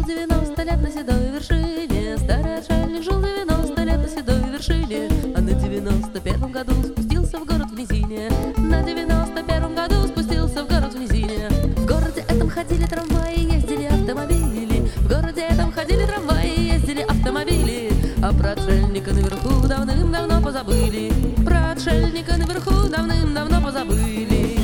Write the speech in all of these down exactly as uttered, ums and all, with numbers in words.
девяносто лет на седой вершине, старый отшельник жил девяносто лет на седой вершине, а на девяносто первом году спустился в город в низине. На девяносто первом году спустился в город в низине. В городе этом ходили трамваи, ездили автомобили. В городе этом ходили трамваи, ездили автомобили. А про отшельника наверху давным-давно позабыли. Про отшельника наверху давным-давно позабыли.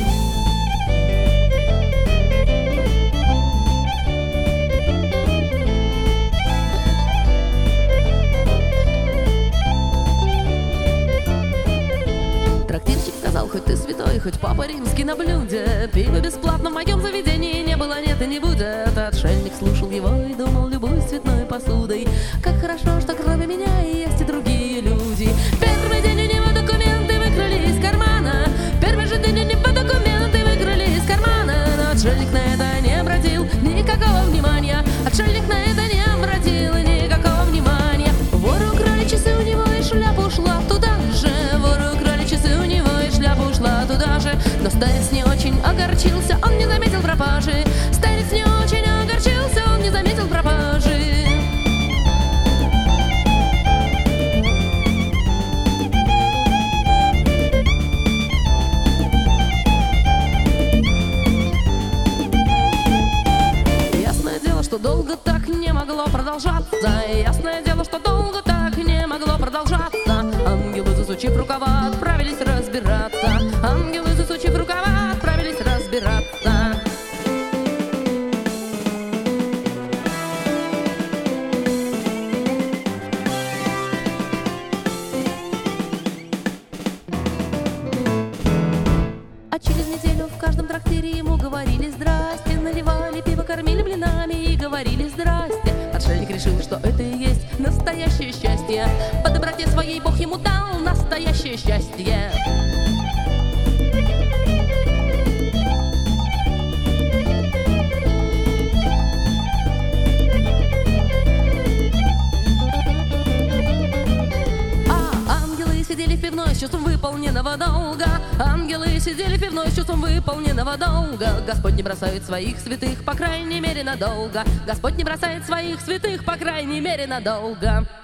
Трактирщик сказал: хоть ты святой, хоть папа римский на блюде, пиво бесплатно в моем заведении не было, нет и не будет. Отшельник слушал его и думал: любуюсь цветной посудой, как хорошо, что кроме меня есть и другие люди. Первый день у него документы выкрали из кармана, первый же день у него документы выкрали из кармана. Но отшельник на это не обратил никакого внимания. Отшельник на это не обратил никакого внимания. Воры украли часы у него, и шляпа ушла туда же. Воры украли часы у него, и шляпа ушла туда же. Но старец не очень огорчился, он не заметил пропажи. Старец не очень огорчился, он не заметил пропажи. Ясное дело, что долго так не могло продолжаться. Ясное дело, что долго так не могло продолжаться. Ангелы, засучив рукава, отправились разбираться. Ангелы, засучив рукава, отправились разбираться. А через неделю в каждом трактире ему говорили здрасте, наливали пиво, кормили блинами и говорили здрасте. Отшельник решил, что это и есть настоящее счастье. По доброте своей Бог ему дал настоящее счастье. Сидели в пивной с чувством выполненного долга. Ангелы сидели в пивной с чувством выполненного долга. Господь не бросает своих святых, по крайней мере, надолго. Господь не бросает своих святых, по крайней мере, надолго.